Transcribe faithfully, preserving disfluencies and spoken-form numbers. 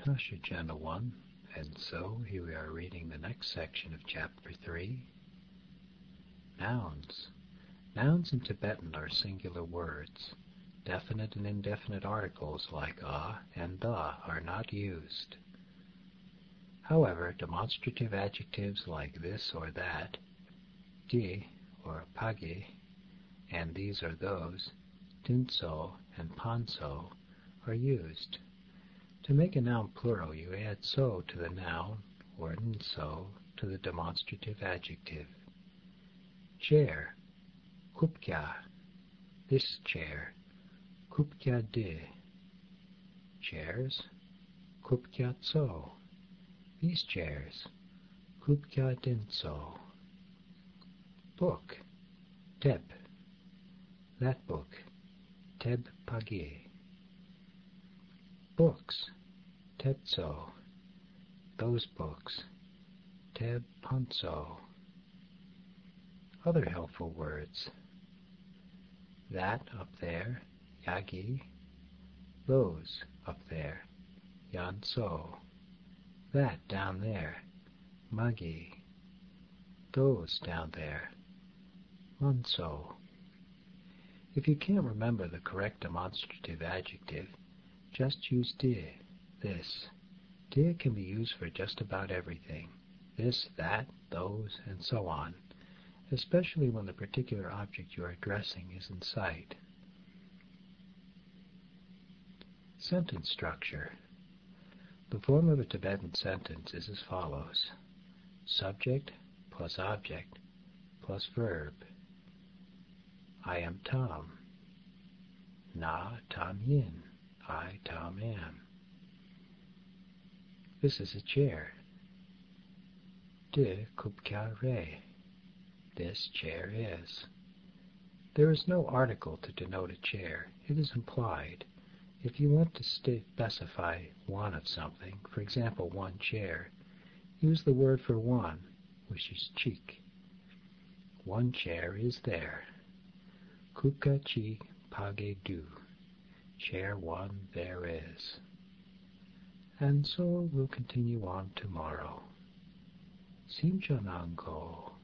Tasha, Gentle One, and so here we are reading the next section of Chapter three. Nouns. Nouns in Tibetan are singular words. Definite and indefinite articles like a and the are not used. However, demonstrative adjectives like this or that, di or pagi, and these or those, dinso and panso, are used. To make a noun plural, you add so to the noun, or nso to the demonstrative adjective. Chair, kupkya, this chair, kupkya de. Chairs, kupkya tso, these chairs, kupkya dinso. Book, teb, that book, teb pagi. Books, tebso, those books, teb panso. Other helpful words. That up there, yagi. Those up there, yanso. That down there, magi. Those down there, manso. If you can't remember the correct demonstrative adjective, just use de, this. De can be used for just about everything. This, that, those, and so on, especially when the particular object you are addressing is in sight. Sentence structure. The form of a Tibetan sentence is as follows. Subject plus object plus verb. I am Tom. Na Tom Yin. I, Tom, am. This is a chair. De kupkya re. This chair is. There is no article to denote a chair. It is implied. If you want to specify one of something, for example, one chair, use the word for one, which is chik. One chair is there. Kupka chi page du. Chair one there is. And so we'll continue on tomorrow. Simchananko.